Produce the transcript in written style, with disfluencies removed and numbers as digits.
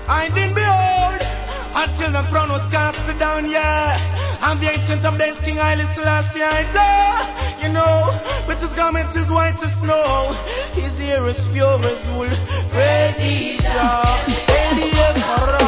I didn't behold until the throne was cast down, yeah. And the ancient of days, King Haile Selassie, I die. You know, with his garment is white as snow, his hair is pure as wool. Praise Jah.